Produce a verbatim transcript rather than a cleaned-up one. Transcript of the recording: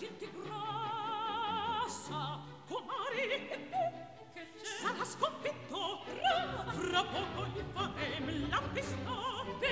gente grassa, comari, che c'è? Sarà sconfitto, fra poco gli farem la festa.